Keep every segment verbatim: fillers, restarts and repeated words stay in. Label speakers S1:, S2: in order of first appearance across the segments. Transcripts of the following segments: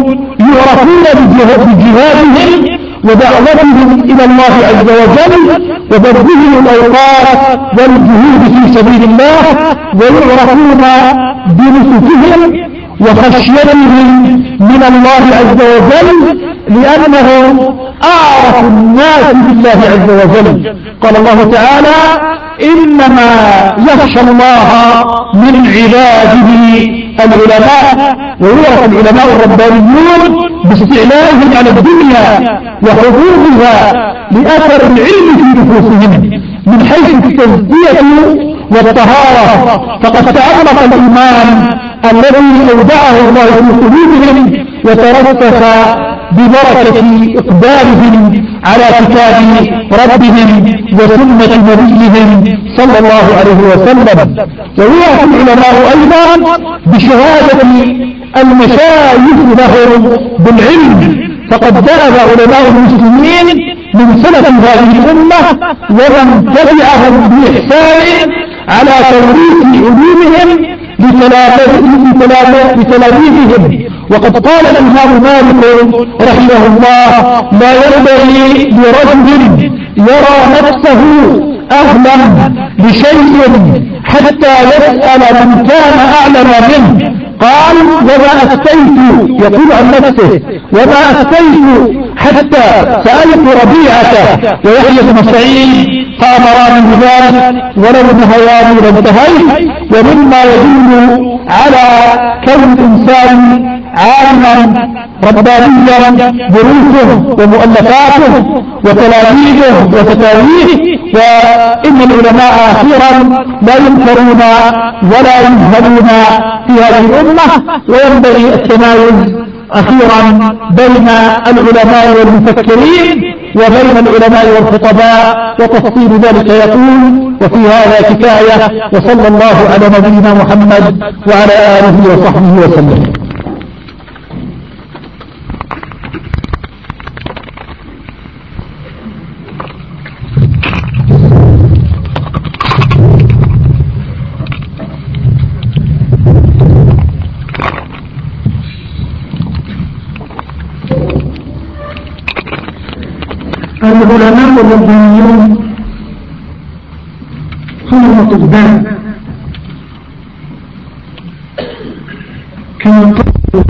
S1: يعرفون بجهادهم ودعوتهم إلى الله عز وجل وبذلهم الأوقات والجهود في سبيل الله، ويعرفون بنسكهم وخشيتهم من الله عز وجل لأنهم أعرف الناس بالله عز وجل. قال الله تعالى: إنما يخشى الله من عباده العلماء. ويعرف العلماء الربانيون باستعلائهم على الدنيا وحضورها لأثر العلم في نفوسهم من حيث التزكية والطهارة، فقد تعلق الإيمان الذي أودعه الله في قلوبهم وترسخ ببركة إقبالهم على كتاب ربهم وسنة نبيهم صلى الله عليه وسلم. ويعرف العلماء أيضا بشهادة المشايخ لهم بالعلم، فقد ذهب علماء المسلمين من سلف هذه الأمة ومن تبعهم بإحسان على توريث علومهم لتلاميذهم. وقد قال الإمام مالك رحمه الله: لا ينبغي لرجل يرى نفسه أهلا لشيء حتى يسأل من كان أعلم منه. قال: وما أفتيت، يقول عن نفسه: وما أفتيت حتى سألت ربيعة ويحيى بن سعيد فأمراني بذلك ولو نهياني لانتهيت. ومما يدل على كون الإنسان عالما ربانيا دروسه ومؤلفاته وتلاميذه وفتاويه. وإن العلماء أخيرا لا ينكرون ولا ينهلون في هذه الأمة، وينبغي التمايز أخيرا بين العلماء والمفكرين وبين العلماء والخطباء، وتفصيل ذلك يقول: وفي هذا كفاية. وصلى الله على نبينا محمد وعلى آله وصحبه وسلم. العلماء الربانيون هم الأطباء كما قالوا: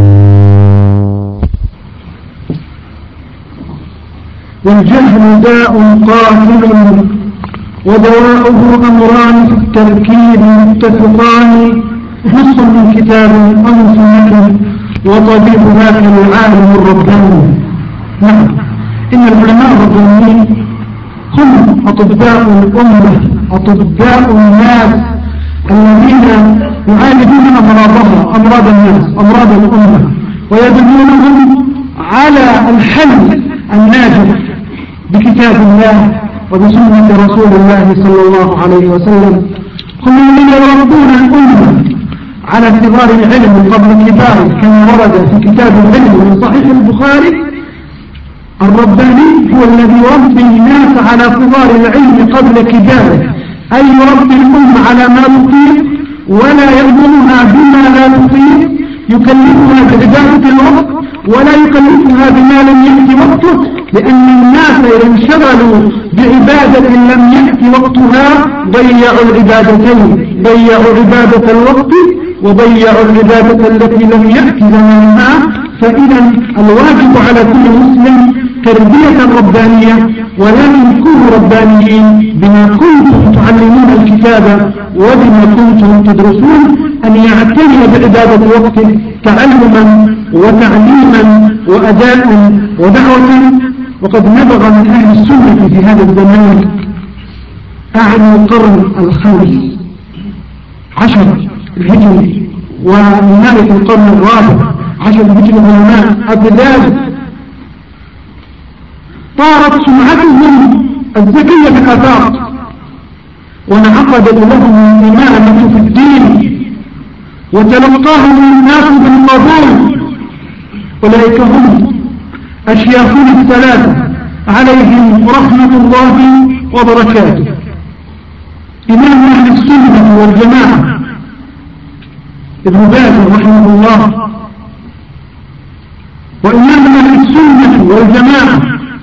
S1: والجهل داء قاتل ودواؤه أمران في التركيب متفقان، نص من كتاب أو سنة وطبيب ذاك العالم الرباني. نعم، إن العلماء الربانيين هم أطباء الأمة، أطباء الناس الذين يعالجون أمراضها، أمراض الناس، أمراض الأمة، ويدلونهم على الحل الناجح بكتاب الله وبسنة رسول الله صلى الله عليه وسلم. هم الذين يربون الأمة على كبار العلم قبل كبار، كما ورد في كتاب العلم من صحيح البخاري: الرباني هو الذي يربي الناس على كبار العلم قبل كباره، أي يربي الأمة على ما تطيق ولا يأمرها بما لا تطيق، يكلفها بعبادة الوقت ولا يكلفها بما لم يأتي وقته، لأن الناس إذا انشغلوا بعبادة لم يأتي وقتها ضيعوا العبادتين، ضيعوا عبادة الوقت وضيعوا العبادة التي لم يأتي زمانها. فإذا الواجب على كل مسلم تربية ربانية، ولكن كونوا ربانيين بما كنتم تعلمون الكتاب وبما كنتم تدرسون، أن يعتني بعبادة وقته تعلما وتعليما وأداء ودعوة. وقد نبغى من أهل السنة في هذا الزمان أعلى القرن الخامس عشر الهجري ونهاية القرن الرابع عشر الهجري علماء أبدال طارت سمعتهم الزكية بالآفاق، وانعقدت لهم الإمامة في الدين وتلقاهم الناس بالقبول. أولئك هم الشياخون الثلاثة عليهم رحمة الله وبركاته: إمام أهل السنة والجماعة ابن باز رحمه الله، وإمام أهل السنة والجماعة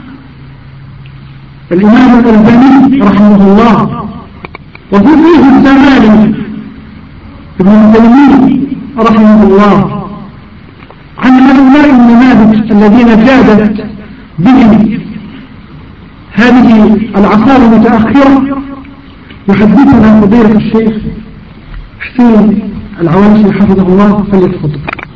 S1: الإمام الألباني رحمه الله، وفي فيه الزمالي ابن تيمية رحمه الله، عن هؤلاء النماذج الذين جادت بهم هذه العصار المتأخرة. يحدثنا فضيلة الشيخ حسين العوانشي حفظه الله، فليتفضل.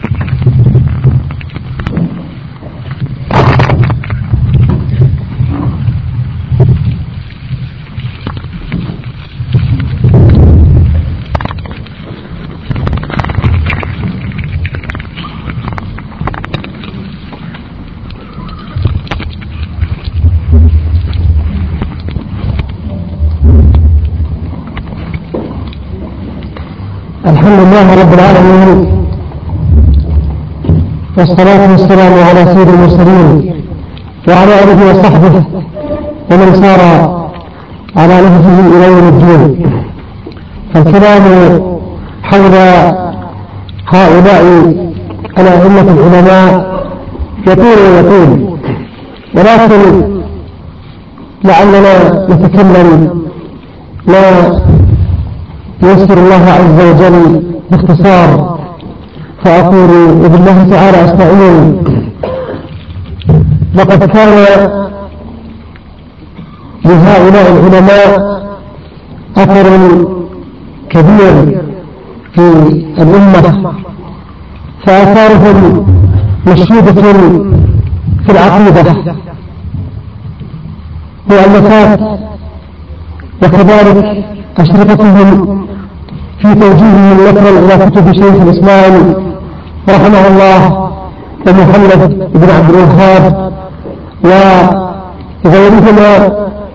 S2: الحمد لله رب العالمين، والصلاة والسلام على سيد المرسلين وعلى آله وصحبه ومن سار على نهجه إلى يوم الدين. فالكلام حول هؤلاء الأئمة العلماء يطول ويطول، ولكن لعلنا نتكلم ما يسر الله عز وجل باختصار. فأقول وبالله تعالى أستعين. لقد كان لهؤلاء العلماء أثر كبير في الأمة، فآثارهم مشهودة في العقيدة مؤلفات، وكذلك أشرطتهم في توجيههم نقلا إلى كتب شيخ الإسلام رحمه الله ومحمد بن عبد الوهاب وغيرهما،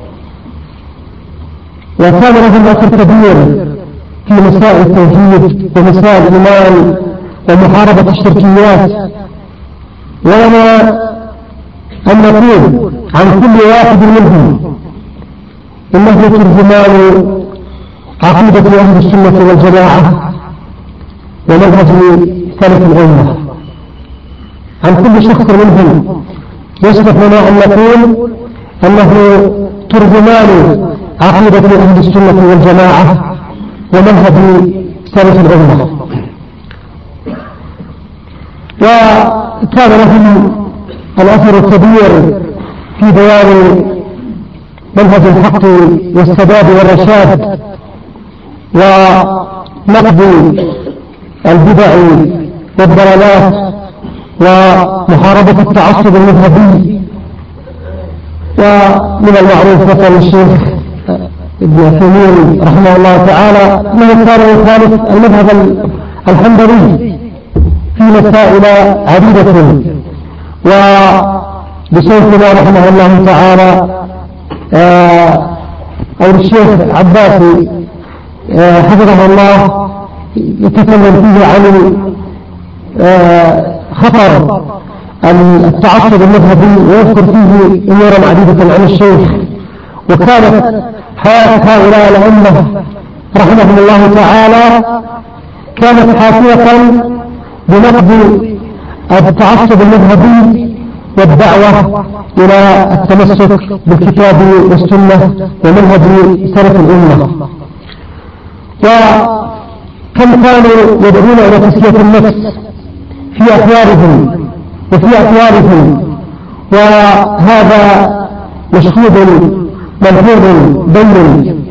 S2: وكان لهم أثر كبير في مسائل التوحيد ومسائل الإيمان ومحاربة الشركيات. ولنا أن نقول عن كل واحد منهم إنه ترجمان عقيدة أهل السنة والجماعة ومنهج سلف الأمة. عن كل شخص منهم يصلح لنا أن نقول أنه ترجمان عقيدة أهل السنة والجماعة ومنهج سلف الأمة. وكان لهم الأثر الكبير في بيان منهج الحق والسداد والرشاد، ونقد البدع والضلالات، ومحاربة التعصب المذهبي. ومن المعروف مثل الشيخ ابن عثيمين رحمه الله تعالى انه كان يخالف المذهب الحنبلي في مسائل عديدة. ولشيخنا رحمه الله تعالى أو الشيخ عباسي حفظه الله يتكلم فيه عن خطر التعصب المذهبي، ويذكر فيه أمورا عديدة عن الشيخ. وكانت حياة هؤلاء الأمة رحمهم الله تعالى كانت حافية بنقد التعصب المذهبي والدعوة إلى التمسك بالكتاب والسنة ومنهج سلف الأمة. وكم كانوا يدعون إلى تزكية النفس في أحوالهم وفي أطوارهم، وهذا مشهود ملحوظ بين.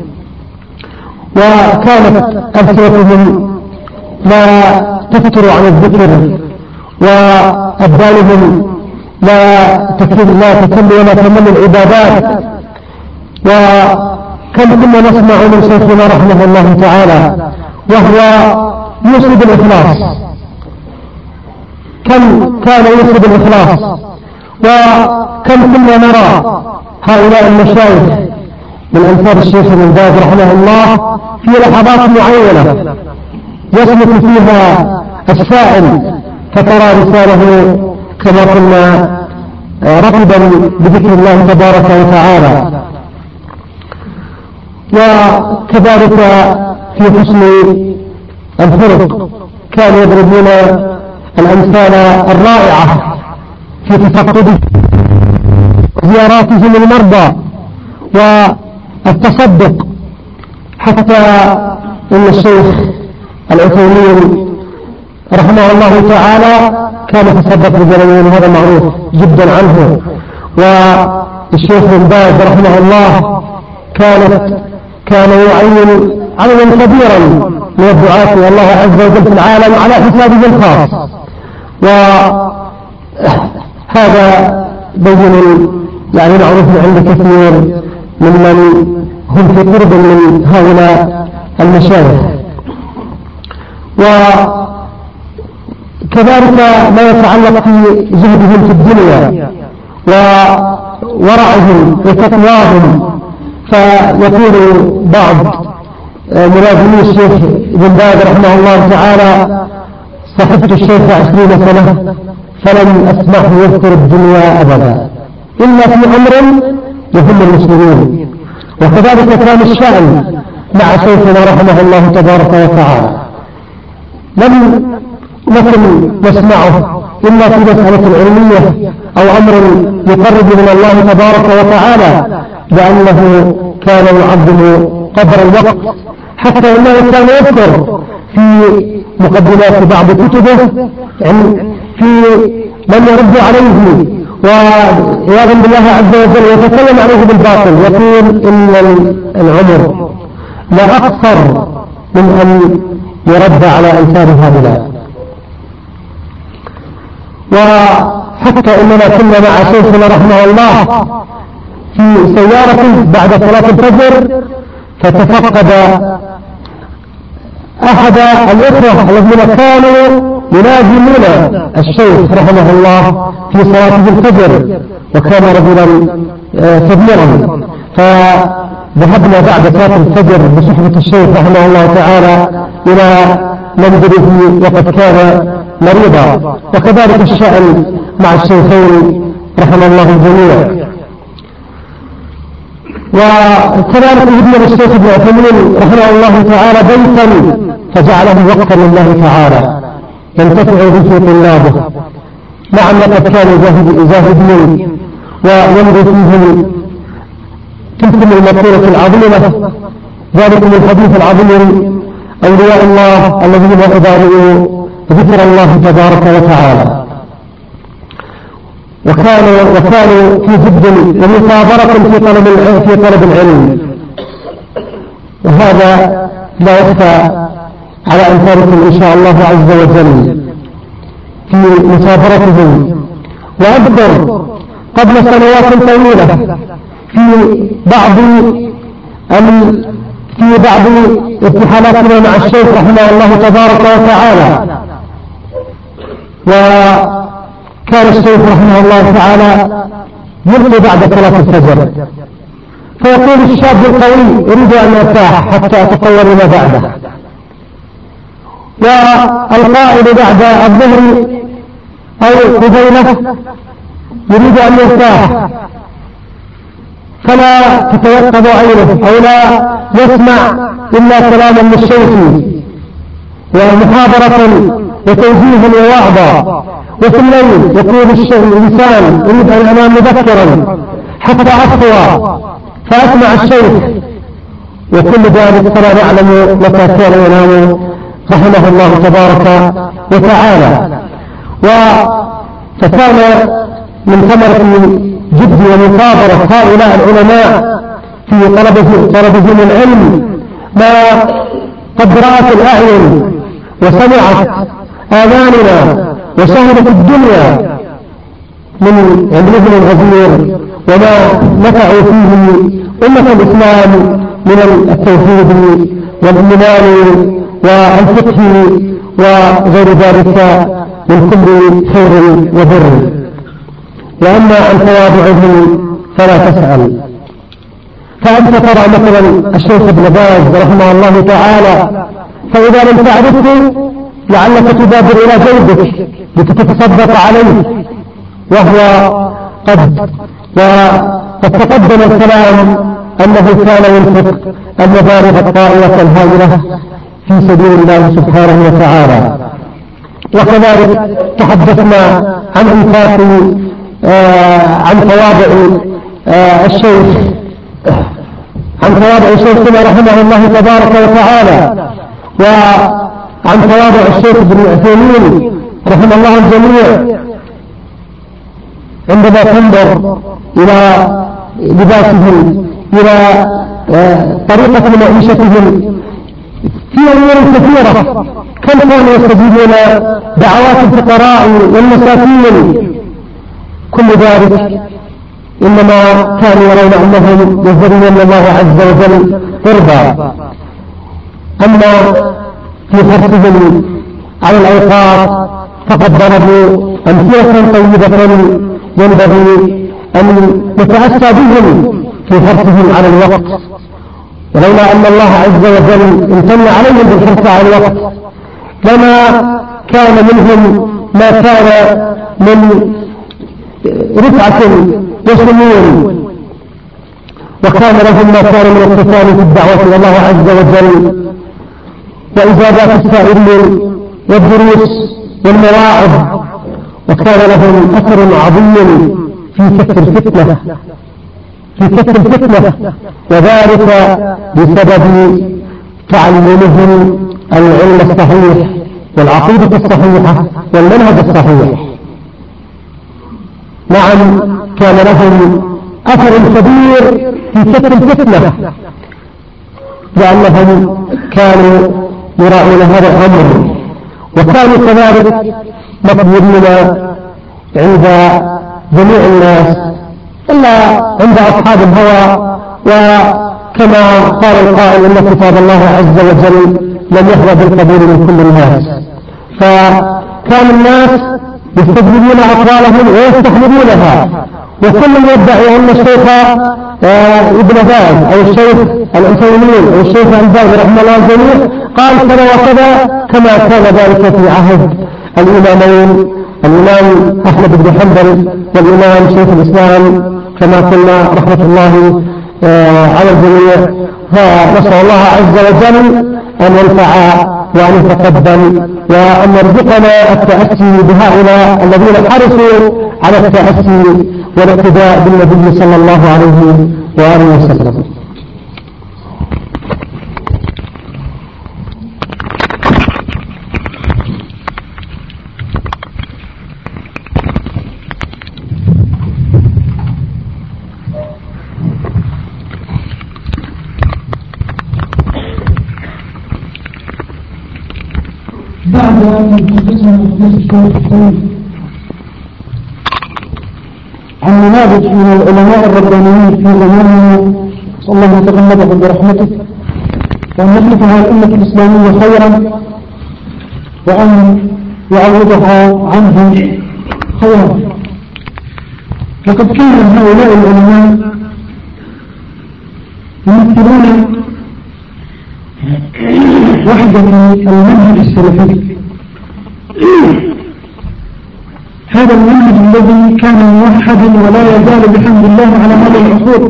S2: وكانت ألسنتهم لا تفتر عن الذكر، وأبدانهم لا تكل لا تكل ولا تمل العبادات. وكم كنا نسمع من شيخنا رحمه الله تعالى وهو يوصي بالإخلاص، كم كان يوصي بالإخلاص. وكم كنا نرى هؤلاء المشايخ من أنصار الشيخ ابن باز رحمه الله في لحظات معينة يصمت فيها السائل فترى لسانه كما قلنا رطبا بذكر الله تبارك وتعالى. وكذلك في حسن الخلق كانوا يضربون الأمثال الرائعة في تفقده وزياراتهم المرضى والتصدق، حتى إن الشيخ العثيمين رحمه الله تعالى كان يتصدق بجنين، هذا معروف جدا عنه. والشيخ بن باز رحمه الله كانت كان يعين عددا كبيرا من الدعاة والله عز وجل في العالم على حسابه الخاص، وهذا بين يعني معروف عند كثير ممن هم في قرب من هؤلاء المشايخ. وكذلك ما يتعلق في زهدهم في الدنيا وورعهم وتقواهم، فيقول بعض ملازمي الشيخ ابن باز رحمه الله تعالى: صحبت الشيخ عشرين سنة فلم أسمعه يذكر الدنيا أبدا إلا في أمر يهم المسلمين. وكذلك كان الشأن مع شيخنا رحمه الله تبارك وتعالى، لم نكن نسمعه إلا في مسألة علمية أو أمر يقرب من الله تبارك وتعالى، لأنه كان يعظم قدر الوقت، حتى إنه كان يذكر في مقدمات بعض كتبه في من يرد عليه وعياذا بالله عز وجل يتكلم عليه بالباطل، يقول إن العمر لا أقصر من أن يرد على أمثال هؤلاء. وحتى إننا كنا مع شيخنا رحمه الله في سيارة بعد صلاة الفجر، فتفقد أحد الإخوة الذين كانوا يلازمون الشيخ رحمه الله في صلاة الفجر، وكان رجلا كبيرا، فذهبنا بعد صلاة الفجر بصحبة الشيخ رحمه الله تعالى إلى منزله وقد كان مريضا. وكذلك الشأن مع الشيخين رحمه الله الجميع. وكذلك ابن الشيخ ابن عثيمين رحمه الله تعالى بيتا فجعله وقفا لله تعالى ينتفع به طلابه. نعم لقد كانوا زاهدين ويمضي فيهم تلكم المقولة العظيمة، ذلك من الحديث العظيم: أولياء الله الذين إذا رأوا ذكر الله تبارك وتعالى. وكانوا وكانوا في جد ومثابرة في طلب في طلب العلم، وهذا لا يخفى على أمثالكم إن شاء الله عز وجل في مثابرتهم. وأذكر قبل سنوات طويلة في بعض في بعض ارتحالاتنا مع الشيخ رحمه الله تبارك وتعالى، وكان الشيخ رحمه الله تعالى يبني بعد صلاة الفجر، فيقول الشاب القوي: أريد أن أرتاح حتى أتطور ما بعده. والقائل بعد الظهر أو قبيله يريد أن يرتاح فلا تتيقظ عينه أو لا يسمع إلا كلاما للشيخ ومحاضرة وتوجيها ووعظا. وفي الليل يقول الإنسان: أريد أن أنام مبكرا حتى أصفى فأسمع الشيخ. وكل ذلك فلا نعلم متى كان ينام رحمه الله تبارك وتعالى. فكان من ثمرة جد ومثابرة هؤلاء العلماء في طلبهم العلم ما قد رأت الأعين وسمعت آذاننا وشهدت الدنيا من علمهم الغزير، وما نفعوا فيه أمة الإسلام من التوحيد والإيمان والفقه وغير ذلك من كل خير وبر. وأما عن تواضعهم فلا تسأل. فأنت ترى مثلا الشيخ ابن باز رحمه الله تعالى، فإذا لم تعرفه لعلك تبادر إلى جيبك لتتصدق عليه، وهو قد وقد تقدم الكلام أنه كان ينفق المبالغ الطائلة الهائلة في سبيل الله سبحانه وتعالى. وكذلك تحدثنا عن إنفاق عن تواضع الشيخ عن تواضع شيخنا رحمه الله تبارك وتعالى، وعن تواضع الشيخ ابن عثيمين رحمه الله الجميع عندما تنظر إلى لباسهم، إلى طريقة معيشتهم في أمور كثيرة. كم كانوا يستجيبون دعوات الفقراء والمساكين، كل ذلك إنما كانوا يرون أنهم يهدون الله عز وجل قربا. أما في حرصهم على الأوقات فقد ضربوا أمثلة طيبة ينبغي أن نتأسى بهم في حرصهم على الوقت، ولولا أن الله عز وجل امتن عليهم بالحرص على الوقت لما كان منهم ما كان من رفعة وسمون، وكان لهم ما كان من اتصال في الدعوة إلى الله عز وجل وإجابات السائلين والدروس والمواعظ، وكان لهم أثر عظيم في كف الفتنة في كف الفتنة وذلك بسبب تعلمهم العلم الصحيح والعقيدة الصحيحة والمنهج الصحيح. نعم، كان لهم أثر كبير في كف الفتنة لأنهم كانوا يراعون هذا الأمر، وكانوا كذلك مقبولين عند جميع الناس إلا عند أصحاب الهوى. وكما قال القائل إن كتاب الله عز وجل لم يحظى بالقبول من كل الناس، فكان الناس يستجلبون أقوالهم ويستحلبونها، وكل يدعي أن الشيخ ابن باز أو الشيخ العثيمين أو الشيخ الباز رحمه الله الجميع قال كذا وكذا، كما كان ذلك في عهد الإمامين الإمام أحمد بن حنبل والإمام شيخ الإسلام كما قلنا رحمة الله على الجميع. فنسأل الله عز وجل أن ينفع وأن يتقبل وأن يرزقنا التأسي بهؤلاء الذين حرصوا على التأسي والاقتداء بالنبي صلى الله عليه وآله وسلم.
S1: بعد أن يحدثنا حديث الشيخ الحسين عن نماذج من العلماء الربانيين في زماننا، صلى الله أن يتغمدهم برحمته وأن يخلفها الأمة الإسلامية خيرا وأن يعوضها عنهم خيرا. وقد كان هؤلاء العلماء يمثلون وحدة المنهج السلفي، هذا المنهج الذي كان موحدا ولا يزال بحمد الله على مدى العصور.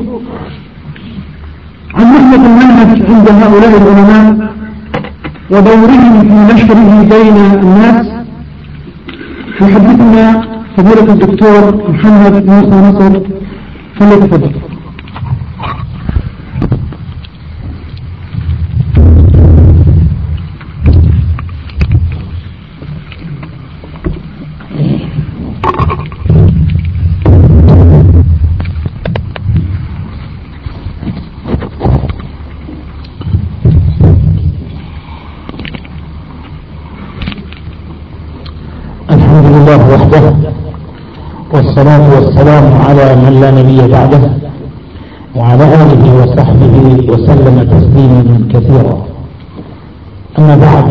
S1: عن نحلة المنهج عند هؤلاء العلماء ودورهم في نشره بين الناس يحدثنا فضيلة الدكتور محمد موسى نصر، فليتفضل.
S3: الله وحده، والصلاة والسلام على من لا نبي بعده وعلى آله وصحبه وسلم تسليما كثيرا. أما بعد،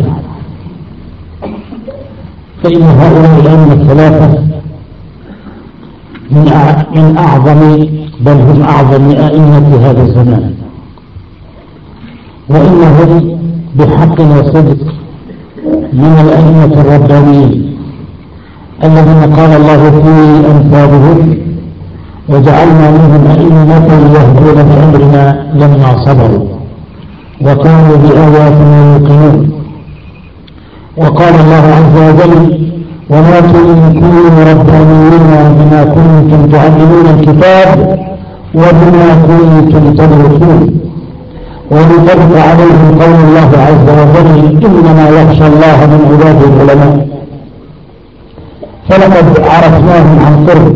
S3: فإن هؤلاء الأئمة الثلاثة من أعظم بل هم أعظم أئمة هذا الزمان، وإنهم بحق وصدق من الأئمة الربانيين الذين قال الله في أمثالهم وجعلنا منهم أئمة يهدون بأمرنا لما صبروا وكانوا بآياتنا يوقنون. وقال الله عز وجل وما كنتم ربانيين بما كنتم تعلمون الكتاب وبما كنتم تدرسون. ولترد عليهم قول الله عز وجل إنما يخشى الله من عباده العلماء. فلقد عرفناهم عن قرب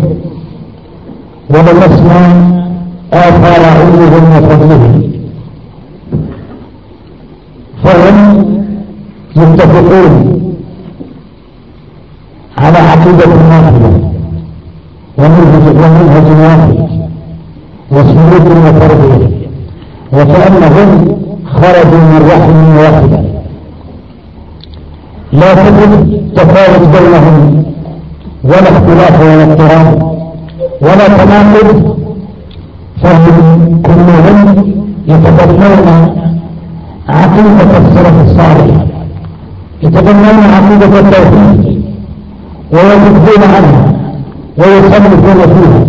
S3: ولمسنا آثار علمهم وفضلهم، فهم يتفقون على عقيدة واحدة ومنهج واحد وسلوك وتربية، وكأنهم خرجوا من رحم واحدة، لا تجد تفاوت بينهم ولا اختلاف ولا اضطراب ولا تناقض، فهم كلهم يتبنون عقيدة السلف الصالح، يتبنون عقيدة التوحيد ويكذبون عنها ويصنفون فيها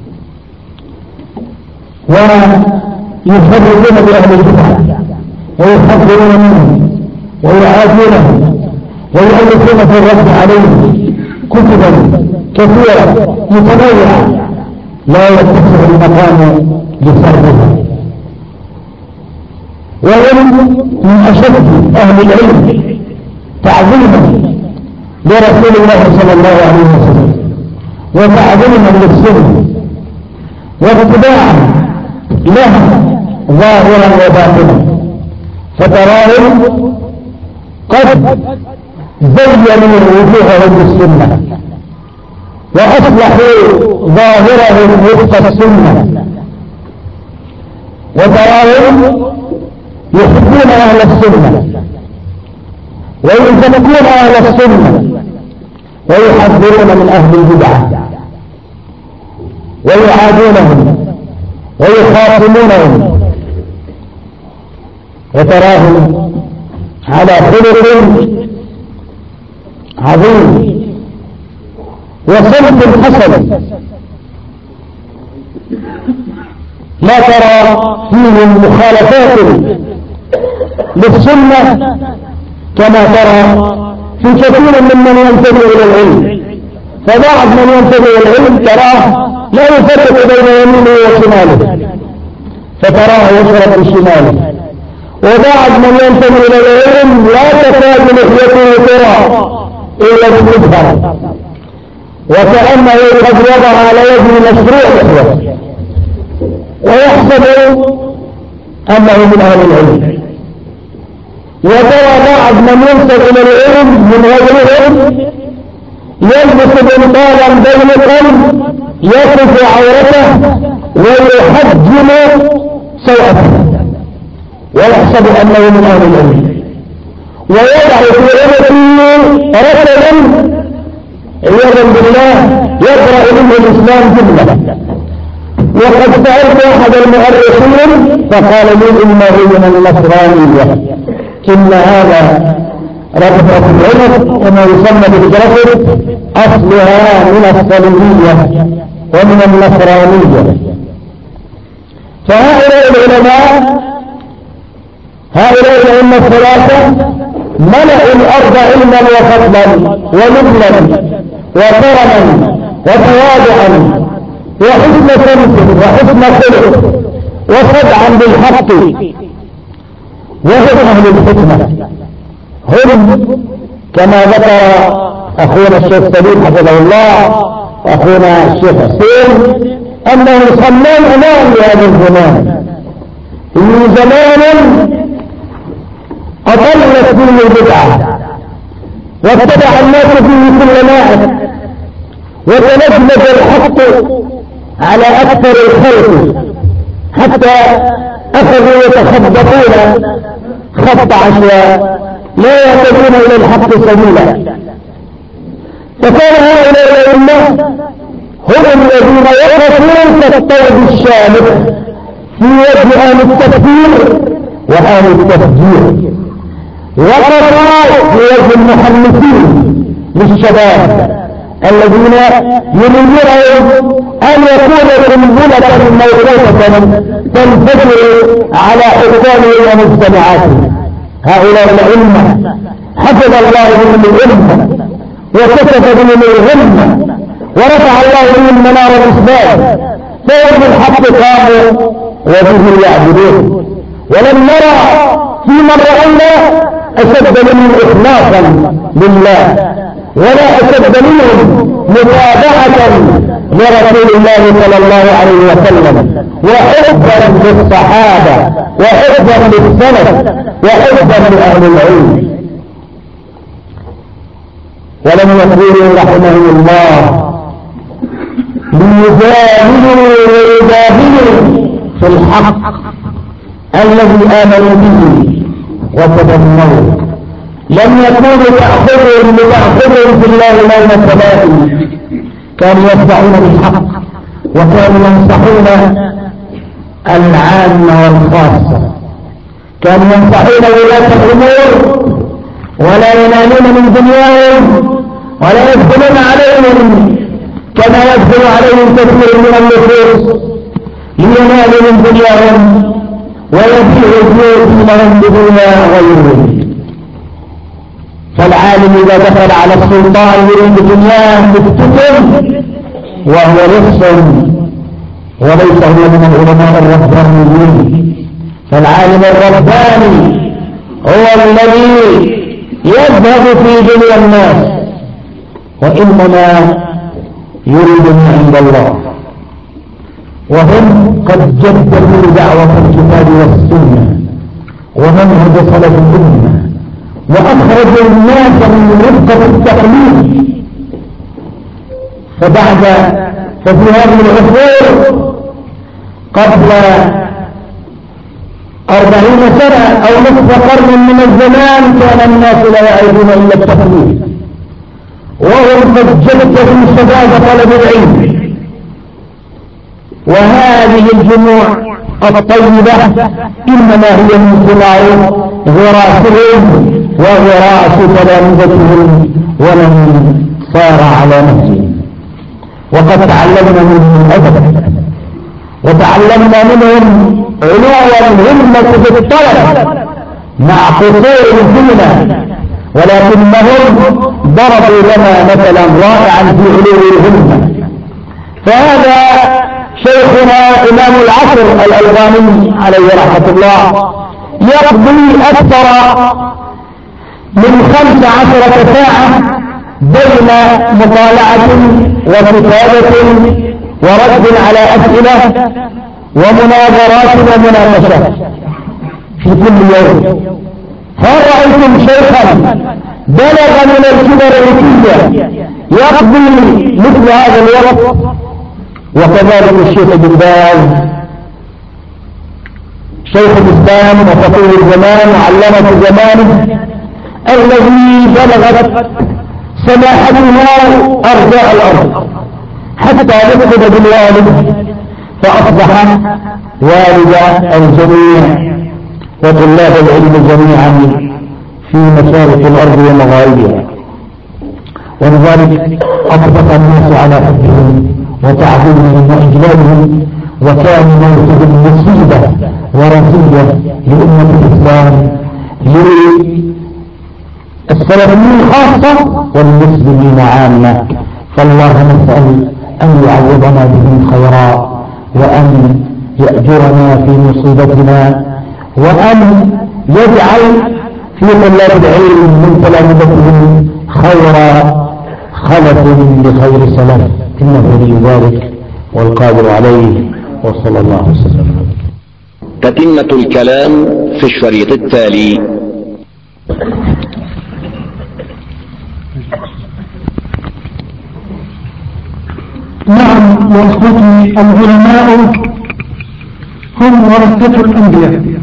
S3: ويفرقون بأهل البدع ويحذرون منهم ويعادونهم ويؤلفون في الرد عليهم كتبا كثيرة متنوعة لا يتسع المقام لسردها. وهم من أشد أهل العلم تعظيما لرسول الله صلى الله عليه وسلم وتعظيما للسنة واتباعا لها ظاهرا وباطنا، فتراهم قد زينوا وجوههم بالسنة وأصلحوا ظاهرهم وفق السنة، وتراهم يحبون أهل السنة ويزكون أهل السنة ويحذرون من أهل البدعة ويعادونهم ويخاصمونهم، وتراهم على خلق عظيم وصمت حسن لا ترى فيهم مخالفات للسنة كما ترى في كثير ممن ينتمي إلى العلم. فبعض من ينتمي إلى العلم تراه لا يفرق بين يمينه وشماله فتراه يشرب بشماله، وبعض من ينتمي إلى العلم لا تكاد لحيته ترى إلا بالمظهر وكأنه قد وضع على يده مشروع إخوة ويحسب أنه من أهل العلم. وترى بعض من ينسب إلى العلم من غيرهم يلبس بنطالا ضيقا يصف عورته ويحجم سوءته ويحسب أنه من أهل العلم، ويضع في عنقه رجلا عياذا بالله يقرأ منه الإسلام جملة. وقد سألت أحد المؤرخين فقال لي إنه من النصرانية، إن هذا ربطة العنق وما يسمى بالجرفة أصلها من الصليبية ومن النصرانية. فهؤلاء العلماء هؤلاء الأئمة الثلاثة ملأوا الأرض علما وفضلا ونبلا وكرما وتواضعا وحسن سمت وحسن خلق وصدعا بالحق، وهم أهل الحكمة. هم كما ذكر أخونا الشيخ سليم حفظه الله وأخونا الشيخ حسين أنه صلى الأمام لهذا الزمان، إن زمانا أضلت فيه البدعة واتبع الناس فيه كل ناحية وتنجمد الحق على أكثر الخلق حتى أخذوا يتخبطون خط عشواء لا يهتدون إلى الحق سبيلا. فكان هؤلاء الأئمة هم الذين وقفوا كالطيب الشامخ في وجه أهل التكفير وأهل التفجير، وقفوا في وجه المحنثين للشباب الذين يريدون أن يكون قنبلة موقوفة تنفجر على حكامهم ومجتمعاتهم. هؤلاء الأئمة حفظ الله بهم العلم وكشف بهم الغمة ورفع الله بهم منار الإسلام، فهم بالحق قاموا وبه يعبدون. ولم نرى في من رأينا أشد منهم إخلاصا لله، ولا أشد منهم متابعة لرسول الله صلى الله عليه وسلم، وحبا للصحابة وحبا للسلف وحبا لأهل العلم. ولم يكونوا رحمه الله ليجاهدوا ويجاهدوا في الحق الذي آمنوا به وتبنوه. لم يكونوا تأخذهم لتأخذهم في الله لومة لائم، كانوا يتبعون بالحق وكانوا ينصحون العامة والخاصة، كانوا ينصحون ولاة الأمور ولا ينالون من دنياهم ولا يدخلون عليهم كما يدخل عليهم كثير من النفوس لينالوا من دنياهم ويبيعوا دينهم بدنيا غيرهم. فالعالم إذا دخل على السلطان يريد دنياه بالتكن وهو رخص وليس هو من العلماء الربانيين. فالعالم الرباني هو الذي يذهب في دنيا الناس وإنما يريد ما عند الله. وهم قد جددوا دعوة الكتاب والسنة ومنهج سلف الأمة وأخرجوا الناس من رفقة التقليد. فبعد ففي هذه العصور قبل أربعين سنة أو نصف قرن من الزمان كان الناس لا يعرفون إلا التقليد، وهم قد جددوا شباب طلب العلم. وهذه الجموع الطيبة إنما هي من ثمار غراسهم وغراس تلامذتهم ومن سار على نهجهم. وقد تعلمنا منهم الأدب وتعلمنا منهم علو الهمة في الطلب مع قصور الهمة، ولكنهم ضربوا لنا مثلا رائعا في علو الهمة. فهذا شيخنا إمام العصر الألباني عليه رحمة الله يقضي أكثر من خمس عشرة ساعة بين مطالعة وكتابة ورد على أسئلة ومناظرات ومناقشات في كل يوم. هل رأيتم شيخا بلغ من الكبر الوتية يقضي مثل هذا الوقت؟ وكذلك الشيخ بن باز شيخ الإسلام وفقيه الزمان وعلامة زمانه الذي بلغت سماحته أرجاء الأرض حتى يدخل بالوالد فأصبح والد الجميع وطلاب العلم جميعا في مشارق الأرض ومغاربها. ولذلك أطبق الناس على حبهم وتعظيمهم وإجلالهم، وكان موتهم مصيبة ورزية لأمة الإسلام للسلفيين خاصة والمسلمين عامة. فالله نسأل أن يعوضنا بهم خيرا وأن يأجرنا في مصيبتنا وأن يجعل في طلاب العلم من تلامذتهم خير خلف لخير سلف، إنه ولي ذلك والقادر عليه. وصلى الله وسلم.
S4: تتمة الكلام في الشريط التالي.
S1: نعم يا اخوتي، العلماء هم ورثة الانبياء،